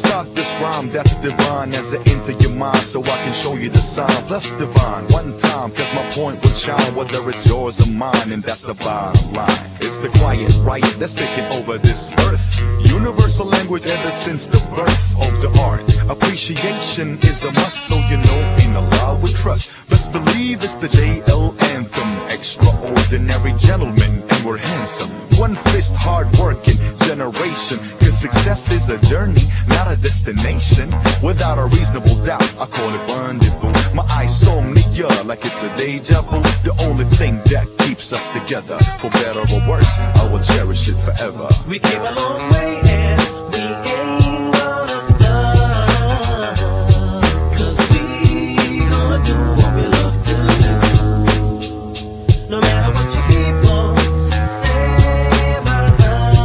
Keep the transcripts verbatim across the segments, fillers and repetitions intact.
start this rhyme that's divine as it enter your mind, so I can show you the sign. Plus divine, one time, cause my point will shine, whether it's yours or mine, and that's the bottom line. It's the quiet riot that's taking over this earth. Universal language ever since the birth of the art. Appreciation is a must, so you know in Allah we trust. Best believe it's the J L anthem. Extraordinary gentlemen, and we're handsome. One fist, hard-working generation. Cause success is a journey, not a destination. Without a reasonable doubt, I call it rendezvous. My insomnia, like it's a deja vu. The only thing that keeps us together, for better or worse, I will cherish it forever. We came a long way and we ain't gonna stop, cause we gonna do what we love to do. No matter what you people say about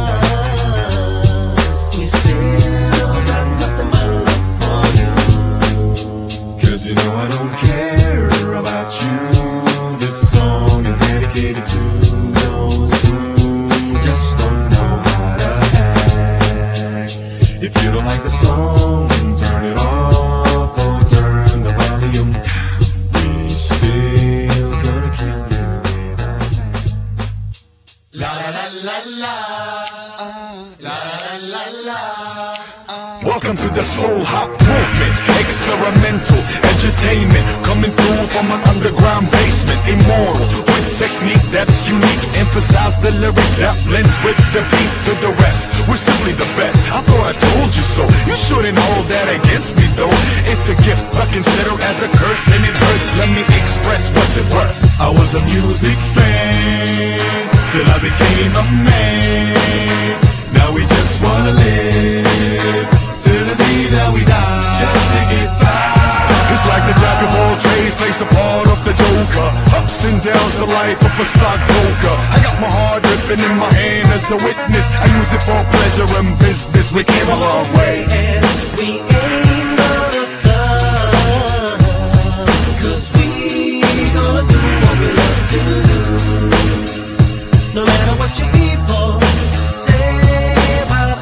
us, we still got nothing but love for you. Cause you know I don't care about you. This song is dedicated to those who just don't know how to act. If you don't like the song, turn it off or turn the volume down. We still gonna kill you with our sound. La la la la la la la la. Welcome to the soul hop movement. Experimental entertainment coming through from an underground basement. Immortal with technique that's unique. Emphasize the lyrics that blends with the beat to the rest. We're simply the best. I thought I told you so. You shouldn't hold that against me though. It's a gift I consider as a curse, and it hurts. Let me express what's it worth. I was a music fan till I became a man. Now we just wanna live till the day that we die, just to get by. It's like the jack of all trades plays the part of the joker. Ups and downs, the life of a stockbroker. I got my heart ripping in my hand as a witness. I use it for pleasure and business. We came a long way and we ain't gonna stop, cause we gonna do what we love to do. No matter what you people say about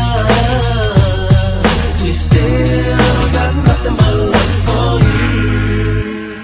us, we still got nothing but love for you.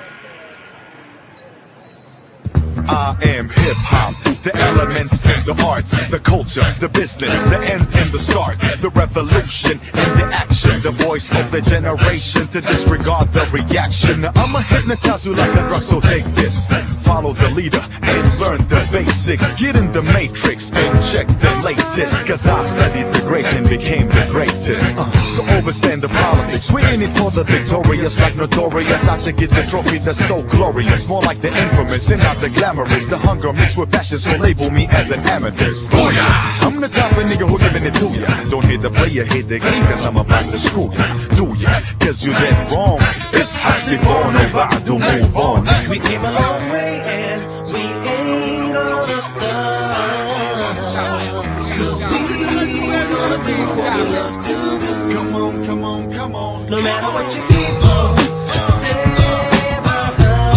I am hip-hop, the elements, the art, the culture, the business, the end and the start, the revolution and the action, the voice of the generation to disregard the reaction. I'ma hypnotize you like a drug, so take this. Follow the leader and learn the basics. Get in the matrix and check the latest, cause I studied the great and became the greatest. Uh, so overstand the politics, we're in it for the victorious, like notorious. Out to get the trophy that's so glorious, more like the infamous and not the glamorous. The hunger mixed with passion, so label me as an amethyst. Oh yeah, I'm the type of nigga who giving it to ya. Don't hit the player, hit the game, cause I'm about to screw ya. Do ya, cause you did wrong. It's Hapsibon, Obadu, move on. We came a long way and we ain't gonna stop, cause we gonna do what we love to do. Come on, come on, come on. No matter what you people say about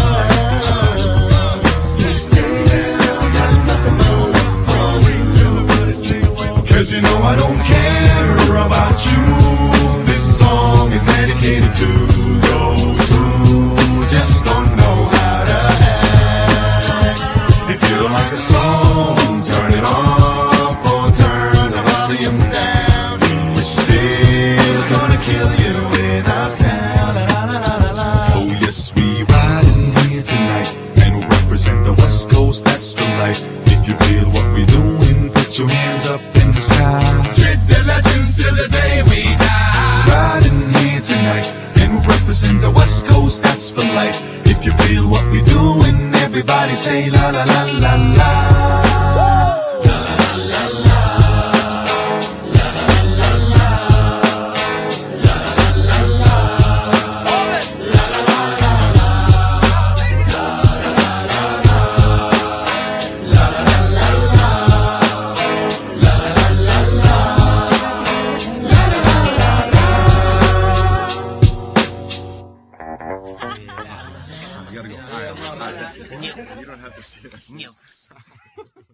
us, we still got nothing but love for you. Cause you know I don't care about you. This song is dedicated to those who just don't know how to act. If you don't like the song, turn it off or turn the volume down. We're still gonna kill you with our sound. La, la, la, la, la. Oh yes, we riding here tonight and we represent the West Coast, that's the life. If you feel what we're doing, put your hands up in the sky. Treat the legends till the day we die. Riding here tonight and we represent the West Coast, that's for life. If you feel what we're doing, everybody say la la la la la. You gotta go. All right, all right. You don't have to see this.